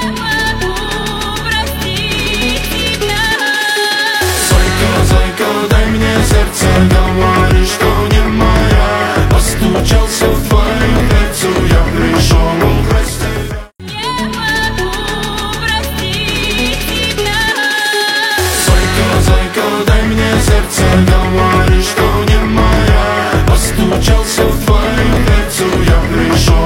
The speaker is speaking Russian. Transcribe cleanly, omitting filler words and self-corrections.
Говоришь, что не моя. Постучался в твою дверцу, я пришел украсть тебя. Не могу простить тебя. Зайка, зайка, дай мне сердце. Говоришь, что не моя. Постучался в твою дверцу, я пришел